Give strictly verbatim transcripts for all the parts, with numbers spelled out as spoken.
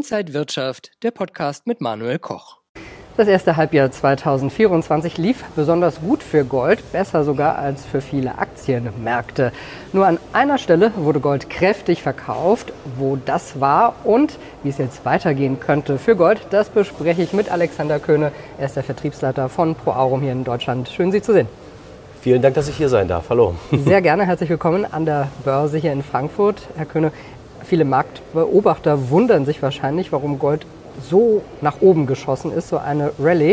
Inside Wirtschaft, der Podcast mit Manuel Koch. Das erste Halbjahr zweitausendvierundzwanzig lief besonders gut für Gold, besser sogar als für viele Aktienmärkte. Nur an einer Stelle wurde Gold kräftig verkauft. Wo das war und wie es jetzt weitergehen könnte für Gold, das bespreche ich mit Alexander Köhne. Er ist der Vertriebsleiter von ProAurum hier in Deutschland. Schön, Sie zu sehen. Vielen Dank, dass ich hier sein darf. Hallo. Sehr gerne, herzlich willkommen an der Börse hier in Frankfurt. Herr Köhne, viele Marktbeobachter wundern sich wahrscheinlich, warum Gold so nach oben geschossen ist, so eine Rallye.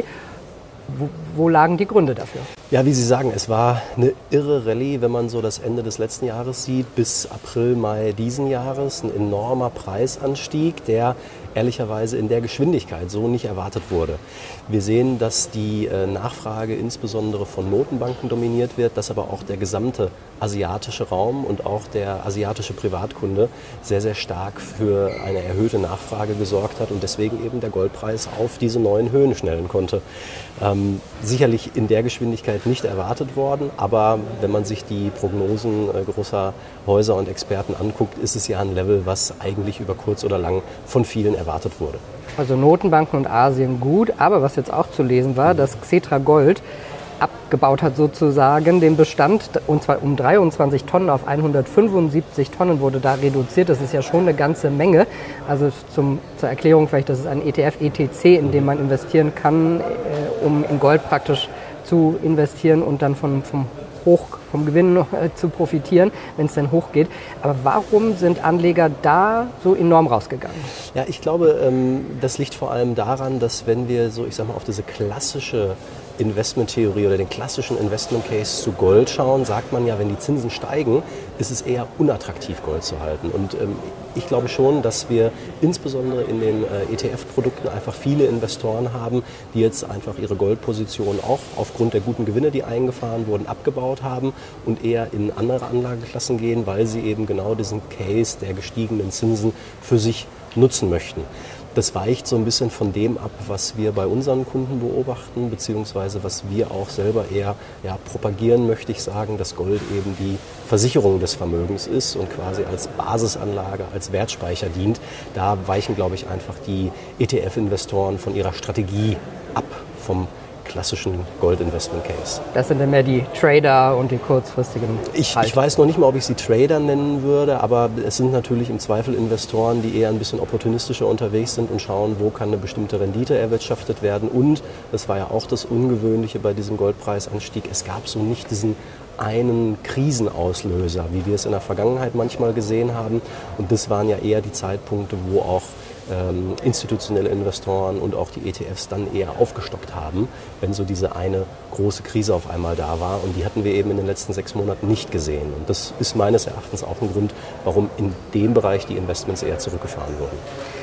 Wo, wo lagen die Gründe dafür? Ja, wie Sie sagen, es war eine irre Rallye, wenn man so das Ende des letzten Jahres sieht, bis April, Mai diesen Jahres. Ein enormer Preisanstieg, der ehrlicherweise in der Geschwindigkeit so nicht erwartet wurde. Wir sehen, dass die Nachfrage insbesondere von Notenbanken dominiert wird, dass aber auch der gesamte asiatische Raum und auch der asiatische Privatkunde sehr, sehr stark für eine erhöhte Nachfrage gesorgt hat und deswegen eben der Goldpreis auf diese neuen Höhen schnellen konnte. Ähm, sicherlich in der Geschwindigkeit nicht erwartet worden, aber wenn man sich die Prognosen äh, großer Häuser und Experten anguckt, ist es ja ein Level, was eigentlich über kurz oder lang von vielen erwartet wurde. Also Notenbanken und Asien gut, aber was jetzt auch zu lesen war, dass Xetra Gold abgebaut hat sozusagen, den Bestand, und zwar um dreiundzwanzig Tonnen auf hundertfünfundsiebzig Tonnen wurde da reduziert. Das ist ja schon eine ganze Menge. Also zum, zur Erklärung vielleicht, das ist ein E T F, E T C, in dem man investieren kann, äh, um in Gold praktisch zu investieren und dann von, vom Hoch, vom Gewinn äh, zu profitieren, wenn es dann hochgeht. Aber warum sind Anleger da so enorm rausgegangen? Ja, ich glaube, ähm, das liegt vor allem daran, dass wenn wir so, ich sag mal, auf diese klassische Investmenttheorie oder den klassischen Investment Case zu Gold schauen, sagt man ja, wenn die Zinsen steigen, ist es eher unattraktiv, Gold zu halten. Und ähm, ich glaube schon, dass wir insbesondere in den äh, E T F-Produkten einfach viele Investoren haben, die jetzt einfach ihre Goldposition auch aufgrund der guten Gewinne, die eingefahren wurden, abgebaut haben und eher in andere Anlageklassen gehen, weil sie eben genau diesen Case der gestiegenen Zinsen für sich nutzen möchten. Das weicht so ein bisschen von dem ab, was wir bei unseren Kunden beobachten, beziehungsweise was wir auch selber eher ja, propagieren, möchte ich sagen, dass Gold eben die Versicherung des Vermögens ist und quasi als Basisanlage, als Wertspeicher dient. Da weichen, glaube ich, einfach die E T F-Investoren von ihrer Strategie ab vom klassischen Gold-Investment-Case. Das sind dann mehr die Trader und die kurzfristigen ich, ich weiß noch nicht mal, ob ich sie Trader nennen würde, aber es sind natürlich im Zweifel Investoren, die eher ein bisschen opportunistischer unterwegs sind und schauen, wo kann eine bestimmte Rendite erwirtschaftet werden. Und, das war ja auch das Ungewöhnliche bei diesem Goldpreisanstieg, es gab so nicht diesen einen Krisenauslöser, wie wir es in der Vergangenheit manchmal gesehen haben. Und das waren ja eher die Zeitpunkte, wo auch ähm, institutionelle Investoren und auch die E T Fs dann eher aufgestockt haben, wenn so diese eine große Krise auf einmal da war. Und die hatten wir eben in den letzten sechs Monaten nicht gesehen. Und das ist meines Erachtens auch ein Grund, warum in dem Bereich die Investments eher zurückgefahren wurden.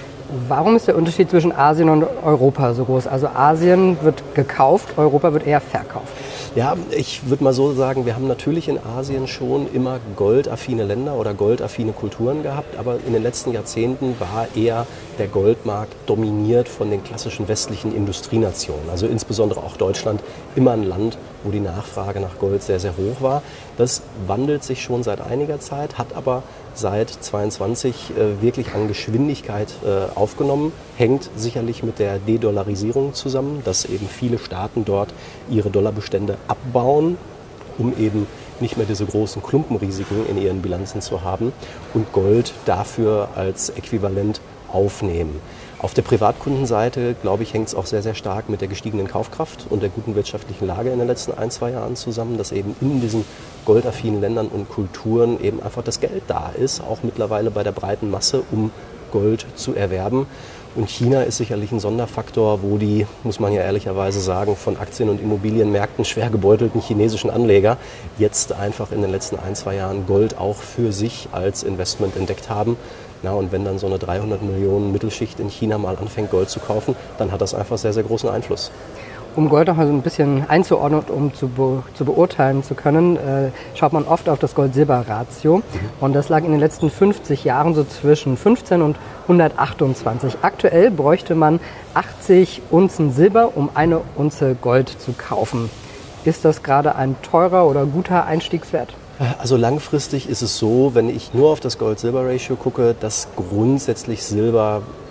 Warum ist der Unterschied zwischen Asien und Europa so groß? Also Asien wird gekauft, Europa wird eher verkauft. Ja, ich würde mal so sagen, wir haben natürlich in Asien schon immer goldaffine Länder oder goldaffine Kulturen gehabt, aber in den letzten Jahrzehnten war eher der Goldmarkt dominiert von den klassischen westlichen Industrienationen. Also insbesondere auch Deutschland, immer ein Land, wo die Nachfrage nach Gold sehr, sehr hoch war. Das wandelt sich schon seit einiger Zeit, hat aber seit zweitausendzweiundzwanzig äh, wirklich an Geschwindigkeit äh, aufgenommen, hängt sicherlich mit der De-Dollarisierung zusammen, dass eben viele Staaten dort ihre Dollarbestände abbauen, um eben nicht mehr diese großen Klumpenrisiken in ihren Bilanzen zu haben und Gold dafür als Äquivalent aufnehmen. Auf der Privatkundenseite, glaube ich, hängt es auch sehr, sehr stark mit der gestiegenen Kaufkraft und der guten wirtschaftlichen Lage in den letzten ein, zwei Jahren zusammen, dass eben in diesen goldaffinen Ländern und Kulturen eben einfach das Geld da ist, auch mittlerweile bei der breiten Masse, um Gold zu erwerben. Und China ist sicherlich ein Sonderfaktor, wo die, muss man ja ehrlicherweise sagen, von Aktien- und Immobilienmärkten schwer gebeutelten chinesischen Anleger jetzt einfach in den letzten ein, zwei Jahren Gold auch für sich als Investment entdeckt haben. Na, und wenn dann so eine dreihundert Millionen Mittelschicht in China mal anfängt, Gold zu kaufen, dann hat das einfach sehr, sehr großen Einfluss. Um Gold noch mal so ein bisschen einzuordnen, um zu, be- zu beurteilen zu können, äh, schaut man oft auf das Gold-Silber-Ratio. Mhm. Und das lag in den letzten fünfzig Jahren so zwischen fünfzehn und hundertachtundzwanzig. Aktuell bräuchte man achtzig Unzen Silber, um eine Unze Gold zu kaufen. Ist das gerade ein teurer oder guter Einstiegswert? Also langfristig ist es so, wenn ich nur auf das Gold-Silber-Ratio gucke, dass grundsätzlich Silber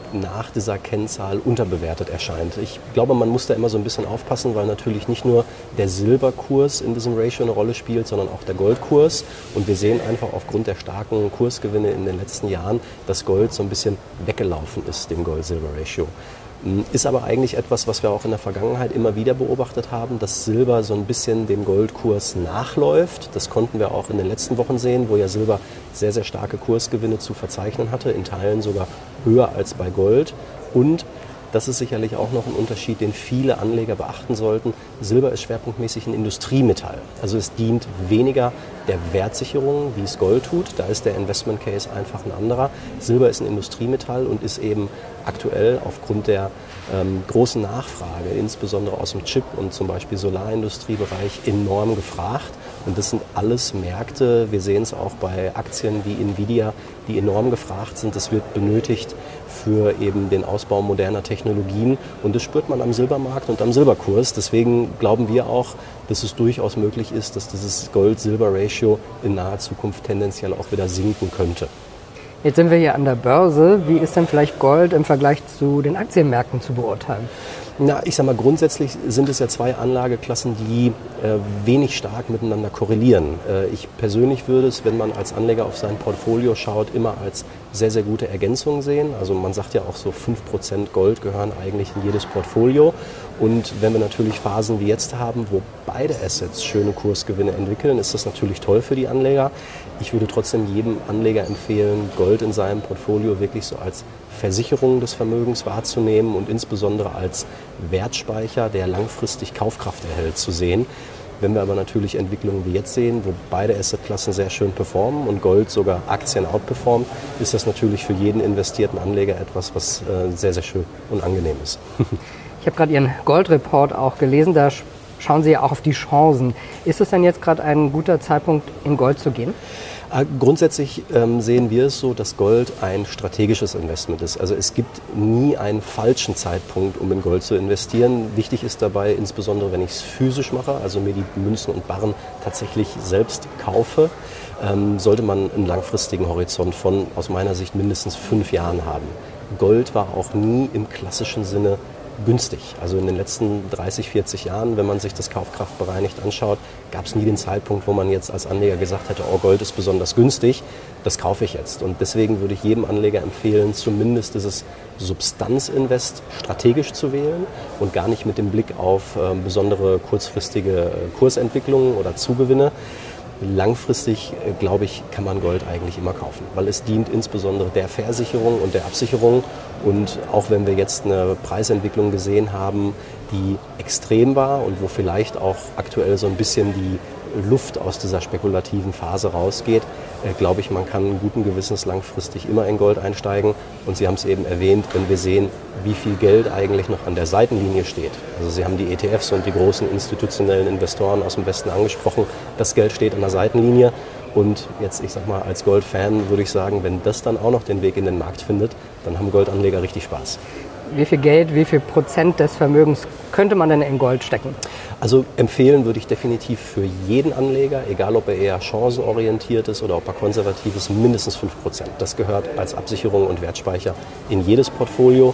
nach dieser Kennzahl unterbewertet erscheint. Ich glaube, man muss da immer so ein bisschen aufpassen, weil natürlich nicht nur der Silberkurs in diesem Ratio eine Rolle spielt, sondern auch der Goldkurs. Und wir sehen einfach aufgrund der starken Kursgewinne in den letzten Jahren, dass Gold so ein bisschen weggelaufen ist, dem Gold-Silber-Ratio. Ist aber eigentlich etwas, was wir auch in der Vergangenheit immer wieder beobachtet haben, dass Silber so ein bisschen dem Goldkurs nachläuft. Das konnten wir auch in den letzten Wochen sehen, wo ja Silber sehr, sehr starke Kursgewinne zu verzeichnen hatte, in Teilen sogar höher als bei Gold. Und das ist sicherlich auch noch ein Unterschied, den viele Anleger beachten sollten. Silber ist schwerpunktmäßig ein Industriemetall. Also es dient weniger der Wertsicherung, wie es Gold tut. Da ist der Investment Case einfach ein anderer. Silber ist ein Industriemetall und ist eben aktuell aufgrund der ähm, großen Nachfrage, insbesondere aus dem Chip- und zum Beispiel Solarindustriebereich, enorm gefragt. Und das sind alles Märkte, wir sehen es auch bei Aktien wie Nvidia, die enorm gefragt sind. Das wird benötigt für eben den Ausbau moderner Technologien. Und das spürt man am Silbermarkt und am Silberkurs. Deswegen glauben wir auch, dass es durchaus möglich ist, dass dieses Gold-Silber-Ratio in naher Zukunft tendenziell auch wieder sinken könnte. Jetzt sind wir hier an der Börse. Wie ist denn vielleicht Gold im Vergleich zu den Aktienmärkten zu beurteilen? Na, ich sag mal, grundsätzlich sind es ja zwei Anlageklassen, die äh, wenig stark miteinander korrelieren. Äh, ich persönlich würde es, wenn man als Anleger auf sein Portfolio schaut, immer als sehr, sehr gute Ergänzung sehen. Also man sagt ja auch so, fünf Prozent Gold gehören eigentlich in jedes Portfolio. Und wenn wir natürlich Phasen wie jetzt haben, wo beide Assets schöne Kursgewinne entwickeln, ist das natürlich toll für die Anleger. Ich würde trotzdem jedem Anleger empfehlen, Gold in seinem Portfolio wirklich so als Versicherung des Vermögens wahrzunehmen und insbesondere als Wertspeicher, der langfristig Kaufkraft erhält, zu sehen. Wenn wir aber natürlich Entwicklungen wie jetzt sehen, wo beide Assetklassen sehr schön performen und Gold sogar Aktien outperformt, ist das natürlich für jeden investierten Anleger etwas, was äh, sehr, sehr schön und angenehm ist. Ich habe gerade Ihren Gold-Report auch gelesen, da schauen Sie ja auch auf die Chancen. Ist es denn jetzt gerade ein guter Zeitpunkt, in Gold zu gehen? Grundsätzlich ähm, sehen wir es so, dass Gold ein strategisches Investment ist. Also es gibt nie einen falschen Zeitpunkt, um in Gold zu investieren. Wichtig ist dabei, insbesondere wenn ich es physisch mache, also mir die Münzen und Barren tatsächlich selbst kaufe, ähm, sollte man einen langfristigen Horizont von, aus meiner Sicht, mindestens fünf Jahren haben. Gold war auch nie im klassischen Sinne günstig. Also in den letzten dreißig, vierzig Jahren, wenn man sich das kaufkraftbereinigt anschaut, gab es nie den Zeitpunkt, wo man jetzt als Anleger gesagt hätte, oh, Gold ist besonders günstig, das kaufe ich jetzt. Und deswegen würde ich jedem Anleger empfehlen, zumindest dieses Substanzinvest strategisch zu wählen und gar nicht mit dem Blick auf äh, besondere kurzfristige äh, Kursentwicklungen oder Zugewinne. Langfristig, glaube ich, kann man Gold eigentlich immer kaufen, weil es dient insbesondere der Versicherung und der Absicherung. Und auch wenn wir jetzt eine Preisentwicklung gesehen haben, die extrem war und wo vielleicht auch aktuell so ein bisschen die Luft aus dieser spekulativen Phase rausgeht, äh, glaube ich, man kann guten Gewissens langfristig immer in Gold einsteigen. Und Sie haben es eben erwähnt, wenn wir sehen, wie viel Geld eigentlich noch an der Seitenlinie steht. Also Sie haben die E T Fs und die großen institutionellen Investoren aus dem Westen angesprochen. Das Geld steht an der Seitenlinie. Und jetzt, ich sag mal, als Gold-Fan würde ich sagen, wenn das dann auch noch den Weg in den Markt findet, dann haben Goldanleger richtig Spaß. Wie viel Geld, wie viel Prozent des Vermögens könnte man denn in Gold stecken? Also empfehlen würde ich definitiv für jeden Anleger, egal ob er eher chancenorientiert ist oder ob er konservativ ist, mindestens fünf Prozent. Das gehört als Absicherung und Wertspeicher in jedes Portfolio.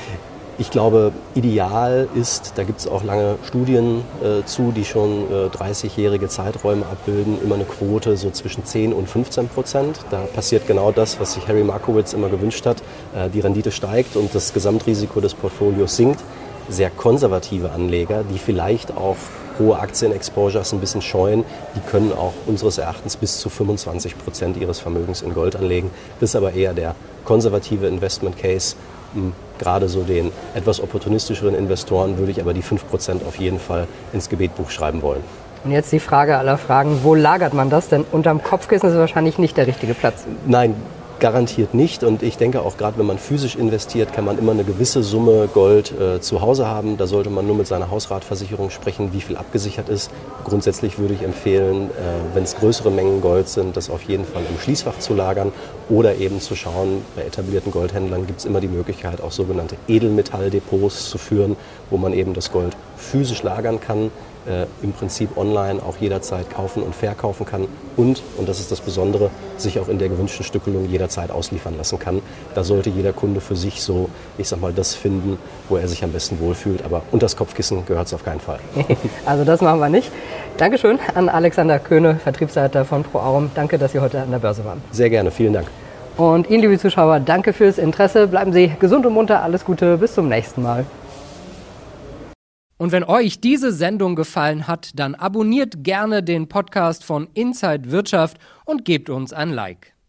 Ich glaube, ideal ist, da gibt es auch lange Studien äh, zu, die schon äh, dreißigjährige Zeiträume abbilden, immer eine Quote so zwischen zehn und fünfzehn Prozent. Da passiert genau das, was sich Harry Markowitz immer gewünscht hat. Äh, die Rendite steigt und das Gesamtrisiko des Portfolios sinkt. Sehr konservative Anleger, die vielleicht auch hohe Aktienexposures ein bisschen scheuen, die können auch unseres Erachtens bis zu fünfundzwanzig Prozent ihres Vermögens in Gold anlegen. Das ist aber eher der konservative Investment Case. Gerade so den etwas opportunistischeren Investoren würde ich aber die fünf Prozent auf jeden Fall ins Gebetbuch schreiben wollen. Und jetzt die Frage aller Fragen, wo lagert man das? Denn unterm Kopfkissen ist wahrscheinlich nicht der richtige Platz. Nein, garantiert nicht. Und ich denke auch gerade, wenn man physisch investiert, kann man immer eine gewisse Summe Gold äh, zu Hause haben. Da sollte man nur mit seiner Hausratversicherung sprechen, wie viel abgesichert ist. Grundsätzlich würde ich empfehlen, äh, wenn es größere Mengen Gold sind, das auf jeden Fall im Schließfach zu lagern oder eben zu schauen, bei etablierten Goldhändlern gibt es immer die Möglichkeit, auch sogenannte Edelmetalldepots zu führen, wo man eben das Gold physisch lagern kann, äh, im Prinzip online auch jederzeit kaufen und verkaufen kann und, und das ist das Besondere, sich auch in der gewünschten Stückelung jederzeit ausliefern lassen kann. Da sollte jeder Kunde für sich so, ich sag mal, das finden, wo er sich am besten wohlfühlt, aber unter das Kopfkissen gehört es auf keinen Fall. Also das machen wir nicht. Dankeschön an Alexander Köhne, Vertriebsleiter von ProAurum. Danke, dass Sie heute an der Börse waren. Sehr gerne, vielen Dank. Und Ihnen, liebe Zuschauer, danke fürs Interesse. Bleiben Sie gesund und munter, alles Gute, bis zum nächsten Mal. Und wenn euch diese Sendung gefallen hat, dann abonniert gerne den Podcast von Inside Wirtschaft und gebt uns ein Like.